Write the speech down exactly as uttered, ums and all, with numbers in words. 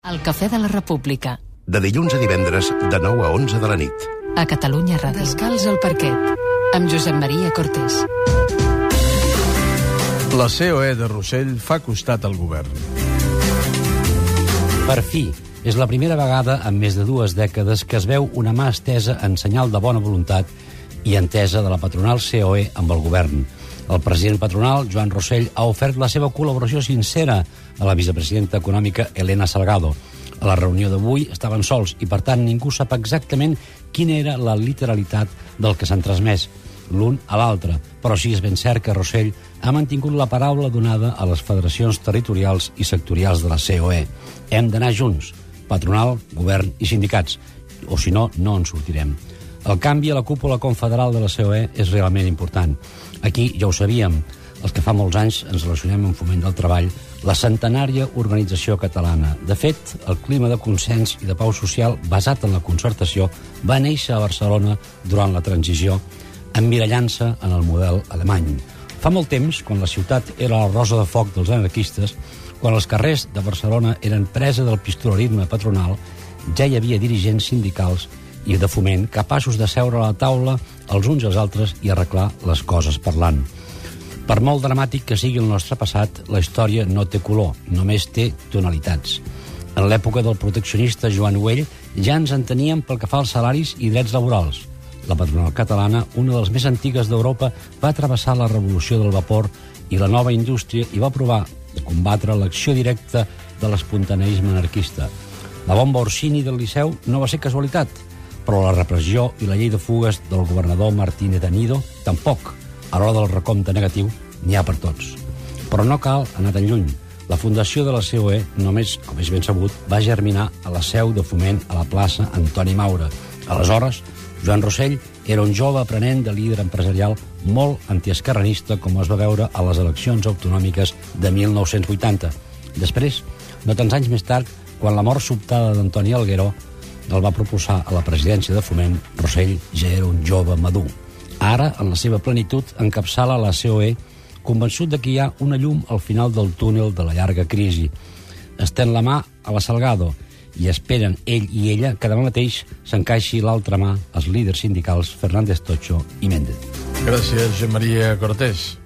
El Cafè de la República. De dilluns a divendres, de nou a onze de la nit. A Catalunya Ràdio. Descalç al parquet. Amb Josep Maria Cortés. La C O E de Rossell fa costat al govern. Per fi, és la primera vegada en més de dues dècades que es veu una mà estesa en senyal de bona voluntat i entesa de la patronal C O E amb el govern. El president patronal, Joan Rossell, ha ofert la seva col·laboració sincera a la vicepresidenta econòmica Elena Salgado. A la reunió d'avui estaven sols i, per tant, ningú sap exactament quina era la literalitat del que s'han transmès l'un a l'altre. Però sí és ben cert que Rossell ha mantingut la paraula donada a les federacions territorials i sectorials de la C O E. Hem d'anar junts, patronal, govern i sindicats, o si no, no en sortirem. El canvi a la cúpula confederal de la C O E és realment important. Aquí ja ho sabíem, els que fa molts anys ens relacionem amb Foment del Treball, la centenària organització catalana. De fet, el clima de consens i de pau social basat en la concertació va néixer a Barcelona durant la transició, emmirallant-se en el model alemany. Fa molt temps, quan la ciutat era la rosa de foc dels anarquistes, quan els carrers de Barcelona eren presa del pistolerisme patronal, ja hi havia dirigents sindicals i de Foment capaços de seure a la taula els uns als altres i arreglar les coses parlant. Per molt dramàtic que sigui el nostre passat, la història no té color, només té tonalitats. En l'època del proteccionista Joan Güell ja ens enteníem pel que fa als salaris i drets laborals. La patronal catalana, una de les més antigues d'Europa, va travessar la revolució del vapor i la nova indústria i va provar de combatre l'acció directa de l'espontaneisme anarquista. La bomba Orsini del Liceu no va ser casualitat, però la repressió i la llei de fugues del governador Martínez Anido tampoc. A l'hora del recompte negatiu n'hi ha per tots. Però no cal anar tan lluny. La fundació de la C O E, només, com és ben sabut, va germinar a la seu de Foment a la plaça Antoni Maura. Aleshores, Joan Rossell era un jove aprenent de líder empresarial molt antiesquerranista, com es va veure a les eleccions autonòmiques de mil nou-cents vuitanta. Després, no tants anys més tard, quan la mort sobtada d'Antoni Algueró el va proposar a la presidència de Foment, Rossell ja era un jove madur. Ara, en la seva plenitud, encapçala la C O E, convençut de que hi ha una llum al final del túnel de la llarga crisi. Estén la mà a la Salgado i esperen ell i ella que demà mateix s'encaixi l'altra mà als líders sindicals Fernández Tocho i Méndez. Gràcies, Josep Maria Cortés.